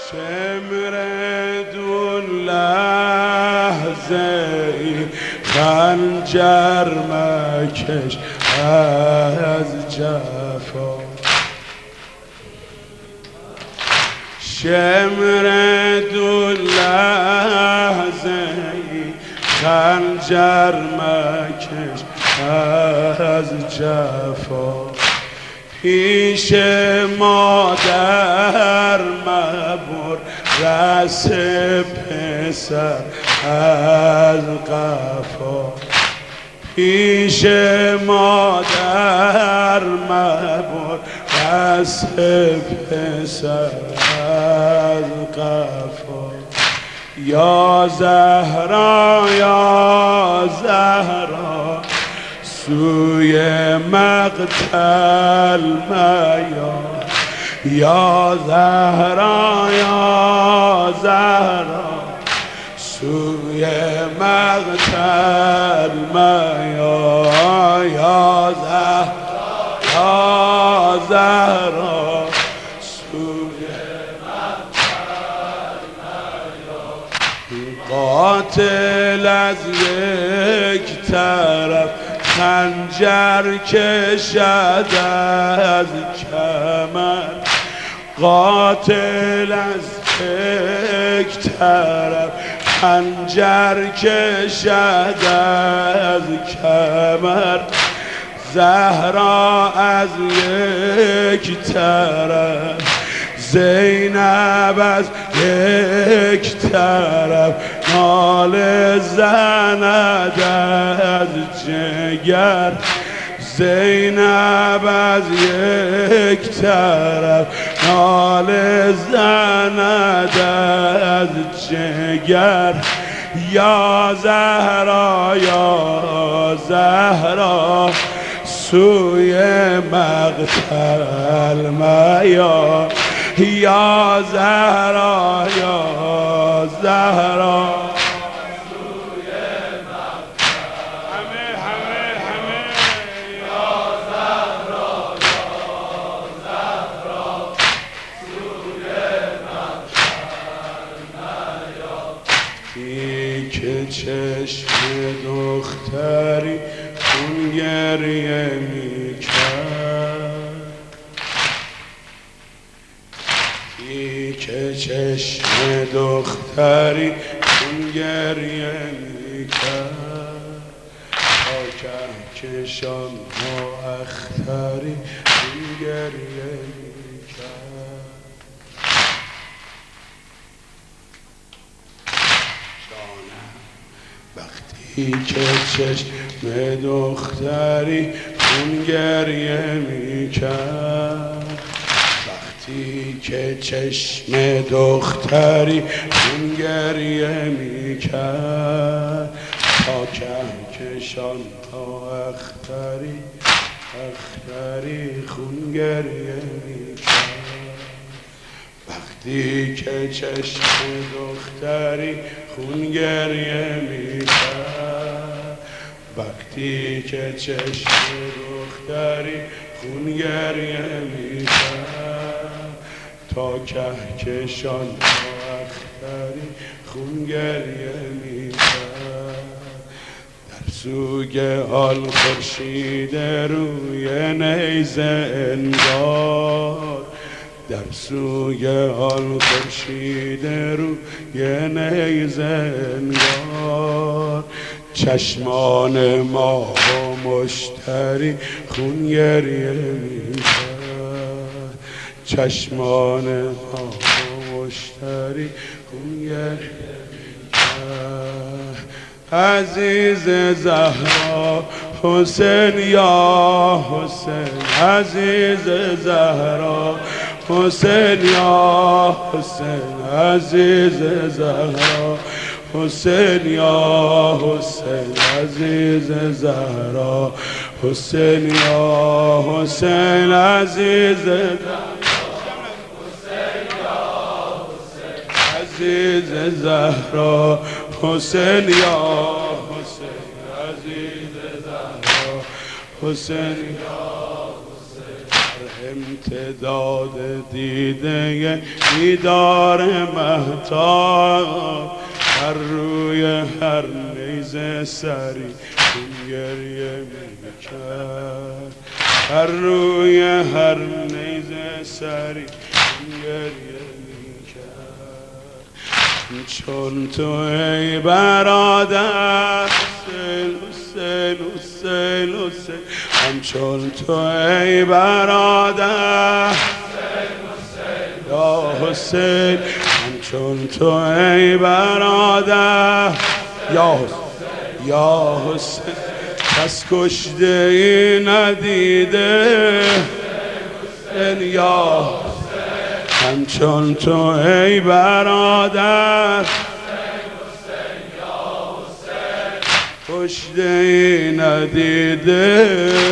شمردون لحظه ای خنجر مکش از جفا، شمردون لحظه ای خنجر مکش از جفا، پیش مادر مبر رس پسر از قفا، پیش مادر مبر رس پسر از قفا. یا زهرا یا زهرا سوی مقتل میا، یا زهرا یا زهرا سوی مقتل میا، یا زهرا یا زهرا سوی مقتل میا. قاتل از یک طرف خنجر کشد از کمر، قاتل از یک طرف خنجر کشد از کمر، زهرا از یک طرف زینب از یک طرف ناله زند از جگر، زینب از یک طرف ناله زند از جگر، یا زهرا یا زهرا سوی مقتل میا، یا زهرا یا زهرا سوی مقتل همه یا زهرا یا زهرا سوی مقتل میا. ای که چشم دختری خون گریه میکرد، ای که چشم دختری خون گریه میکرد، تا کهکشان ها اختری خون گریه میکرد. جانم وقتی که چشم دختری خون گریه میکرد، وقتی که چشم دختری خون گریه میکرد، تا کهکشان ها اختری خون گریه میکرد، وقتی که چشم دختری خون گریه میکرد، وقتی که چشم دختری خون گریه میکرد، تا کهکشان ها اختری خون گریه میکرد. در سوگ آل خورشید روی نیزه انگار، در سوی آل خورشید روی نیزه انگار، چشمان ماه و مشتری خون گریه میکرد، چشمان ماه و مشتری خون گریه میکرد. عزیز زهرا حسین یا حسین، عزیز زهرا حسین یا حسین، عزیز زهرا حسین یا حسین، عزیز زهرا حسین یا حسین، عزیز عزیز زهرا حسین یا حسین، عزیز زهرا حسین یا حسین. امتداد دیده بیدار مهتاب بر روی هر نیزه سری این گریه میکرد بر روی هر نیزه سری این گریه میکرد چون تو ای برادر حسین حسین حسین حسین همچون تو ای برادر یا حسین همچون تو ای برادر یا حسین یا حسین کس کشته ای ندیده حسین یا همچون تو ای برادر کشته ای ندیده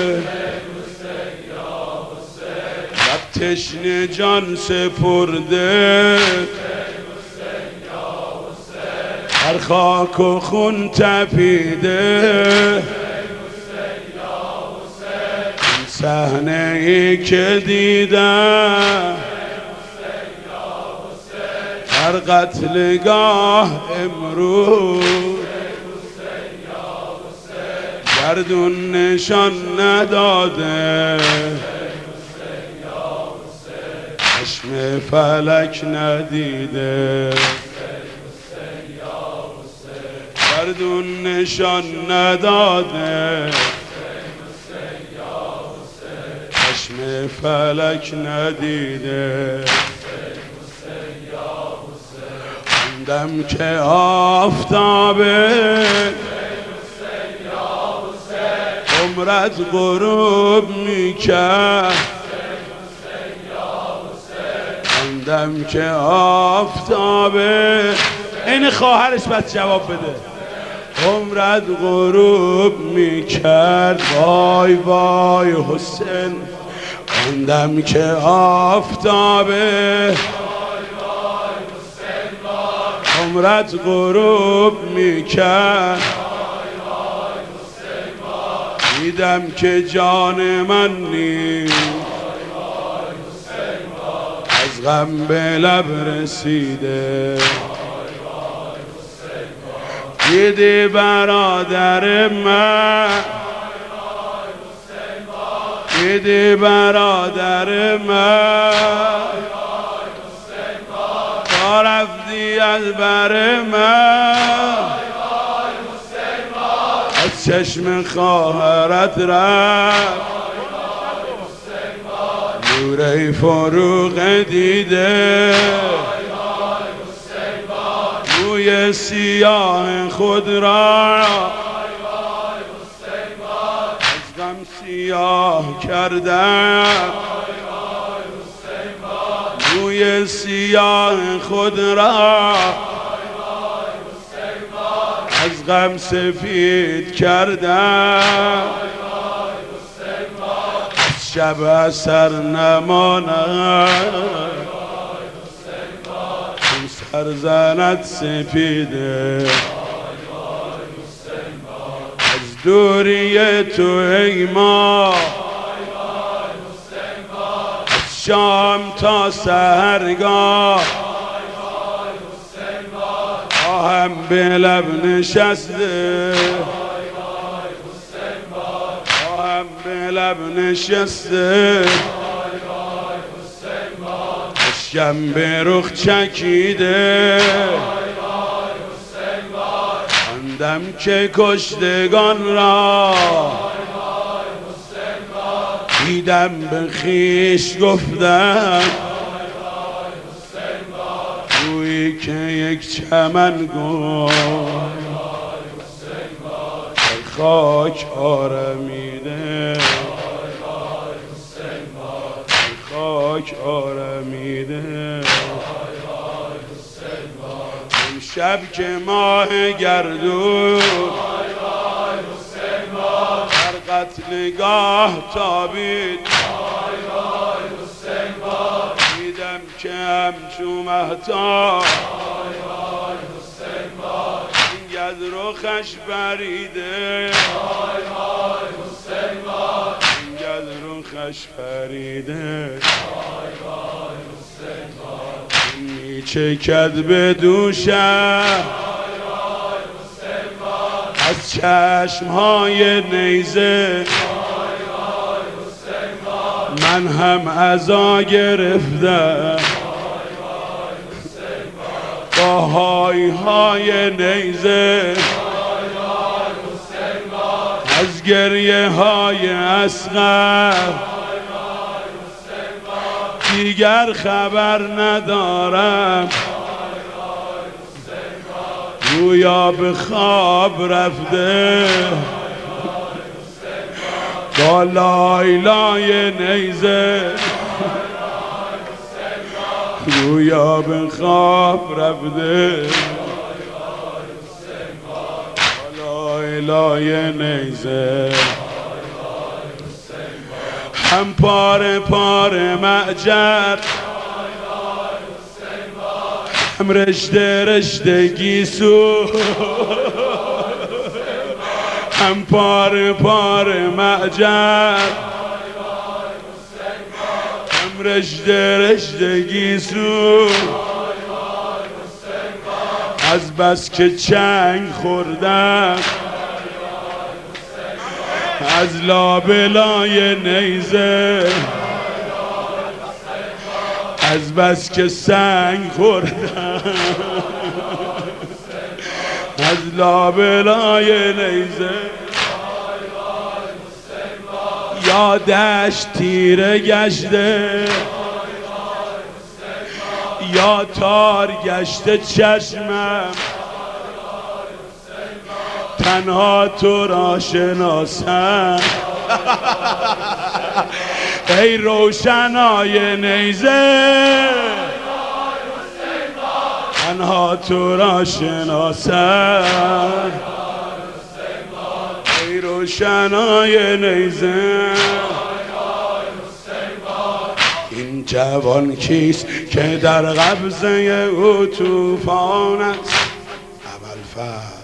لب تشنه جان سپرده هر خاک و خون تپیده این صحنه ای که دیدم در قتلگاه امروز گردون نشان نداده چشم فلک ندیده گردون نشان نداده چشم فلک ندیده دم که آفتابه عمرت غروب میکرد دم که آفتابه این خواهرش باید جواب بده عمرت غروب میکرد وای وای حسین دم که آفتابه عمرت غروب میکرد دیدم که جان من نیست از غم به لب رسیده دیدی برادر من دیدی برادر من تا رفتی از بر من از چشم خواهرت رفت نور فروغ دیده موی سیاه خود را از غم سیاه کردم موی سیاه خود را از غم سفید کردم از شب اثر نماند این سرزنت سپیده از دوری تو ای ما از شام تا سحرگاه هم به لب نشسته هم به لب نشسته اشکم به رخ چکیده اندم که کشتگان را دیدم به خویش گفتم گویی که یک چمن گفت در خاک آرمیده در خاک آرمیده اون شب که ماه گردون در قتلگاه تابید دیدم که همچو مهتاب اینگه رخش بریده اینگه رخش جانش فریده می چکد به دوشم از چشمهای نیزه من هم عزا گرفتم با های های نیزه از گریه های اصغر دیگر خبر ندارم گویا به خواب رفته با لای لای نیزه گویا به خواب رفته با لای لای نیزه هم پاره پاره معجر هم رشته رشته گیسو هم پاره پاره معجر هم رشته رشته گیسو از بس که چنگ خوردم از لابلای نیزه از بس که سنگ خوردم از لابلای نیزه یادش تیره گشته یا تار گشته چشمم تنها تو را شناسم ای روشنای نیزه تنها تو را شناسم ای روشنای نیزه این جوان کیست که در قبضه او طوفان است ابوالفضل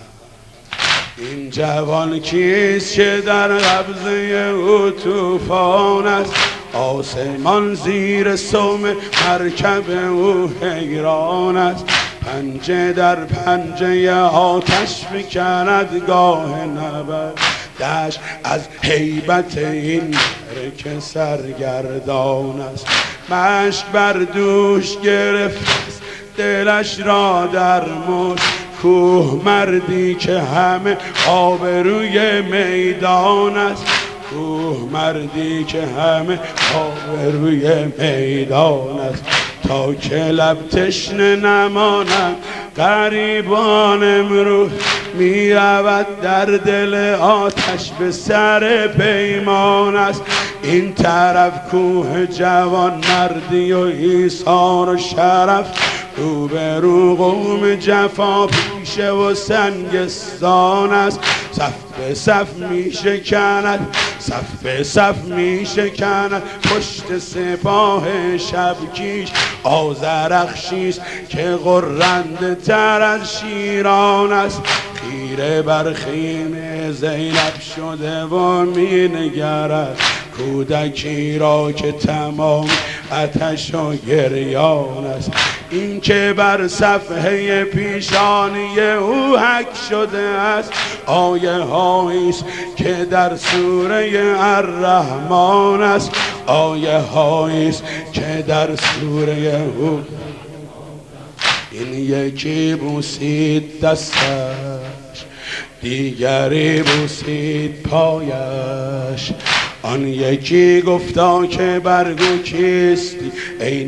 این جوان کیست که در قبضه او طوفان است آسمان زیر سوم مرکب او حیران است پنجه در پنجه آتش میکند گاه نبرد دشت از هیبت این که سرگردان است مشک بر دوش گرفت دلش را در مشت کوه مردی که همه آبروی میدان است کوه مردی که همه آبروی میدان است تا که لب تشنه نمانند غریبان امروز می رود در دل آتش به سر پیمان است این طرف کوه جوان مردی و ایثار و شرف رو به رو قوم جفا پیشه و سنگستان است صف به صف می شکند صف به صف می شکند پشت سپاه شبکیش آذرخشیست که غرنده تر از شیران است خیره بر خیمه زینب شده و می نگرد کودکی را که تمام آتش و گریان است این که بر صفحه پیشانی او حک شده است آیه هاییست که در سوره الرحمن است آیه هاییست که در سوره او این یکی بوسید دستش دیگری بوسید پایش آن یکی گفتا که برگو کیستی ای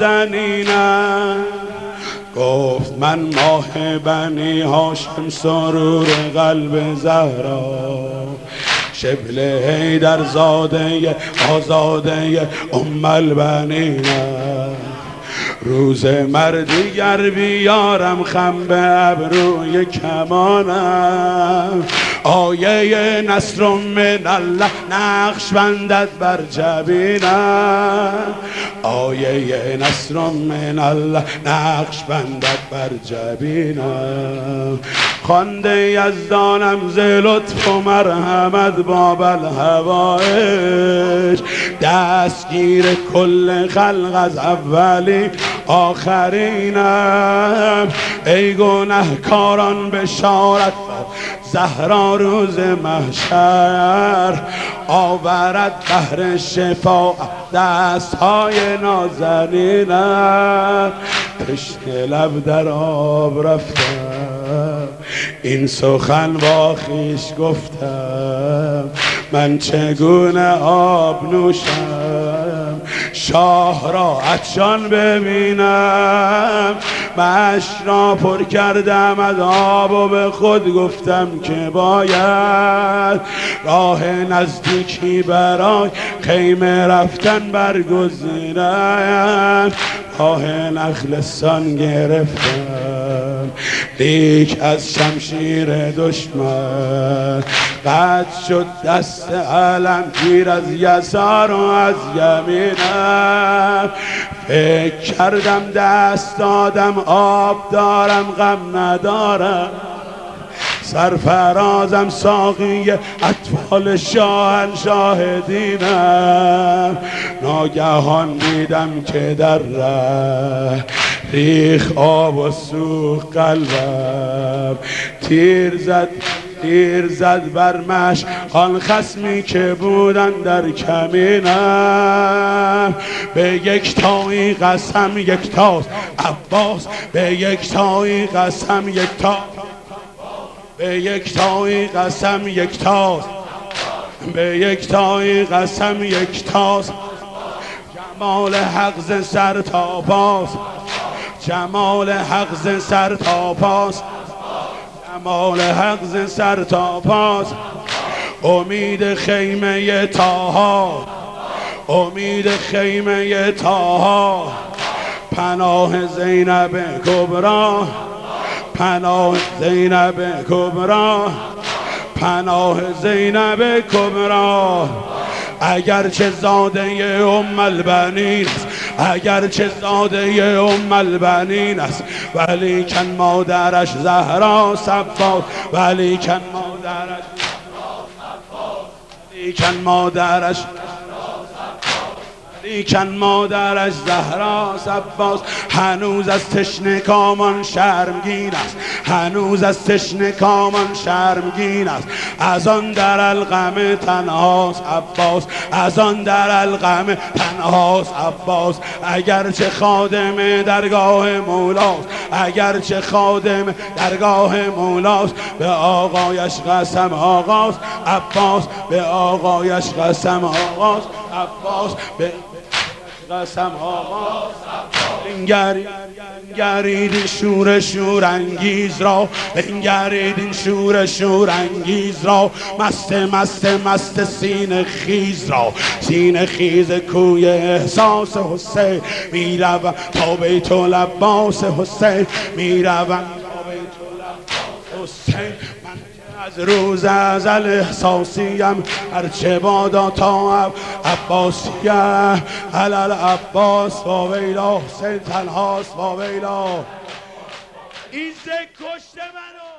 نازنینم گفت من ماه بنی هاشم سرور قلب زهرا شبل حیدر زاده آزاده ام البنینم روز مردیگر بیارم خم به ابروی کمانم آیه نصر من الله نقش بندد بر جبینم آیه نصر من الله نقش بندد بر جبینم خوانده یزدانم ز لطف و مرحمت باب الهوایج، دستگیر کل خلق از اولی آخرینم. ای گنهکاران بشارت زهرا روز محشر، آورد بهر شفاعت دستهای نازنینم. تشنه لب در آب رفتم، این سخن با خویش گفتم، من چگونه آب نوشم شاه را عطشان ببینم. مشک را پر کردم از آب و به خود گفتم که باید راه نزدیکی برای خیمه رفتن برگزینم. راه نخلستان گرفتم لیک از شمشیر دشمن، قطع شد دست علمگیر از یسار و از یمینم. فکر کردم دست دادم آب دارم غم ندارم، سرفرازم ساقی اطفال شاهنشاه دینم. ناگهان دیدم که در ره ریخ آب و سوخت قلبم، تیر زد بر مشک آن خصمی که بودن در کمینم. به یکتایی قسم یکتاست عباس، به یکتایی قسم یکتاست، به یکتایی قسم یکتاست، به یکتایی قسم یکتاست. جمال حق ز سر تا پاس، جمال حق ز سر تا پاس، جمال حق ز سر تا پاس. امید خیمه طاها، امید خیمه طاها، پناه زینب کبرا، پناه زینب کبرا، پناه زینب کبرا. اگرچه زاده ام البنین است، اگرچه زاده ام البنین است، ولیکن مادرش زهرا صفاست، ولیکن مادرش، ولیکن مادرش، لیکن مادرش زهرا صفاست. هنوز از تشنه کامان شرمگین است، هنوز از تشنه کامان شرمگین است. از آن در الغم تنهاست عباس، از آن در الغم تنهاست عباس. اگرچه خادم درگاه مولاست، اگرچه خادم درگاه مولاست، به آقایش قسم آقاست عباس، به آقایش قسم آقاست عباس، به قسم آقاست. بنگرید این شور شورانگیز را، بنگرید این شور شورانگیز را، مست مست مست سینه خیز را، سینه خیز کوی احساس حسین. میروم تا بیت العباس حسین، میروم تا بیت العباس حسین. از روز ازل احساسیم هرچه بادا تا عباسیه، علل عباس و ویلا، حسین تنهاست و ویلا. این کشته منو.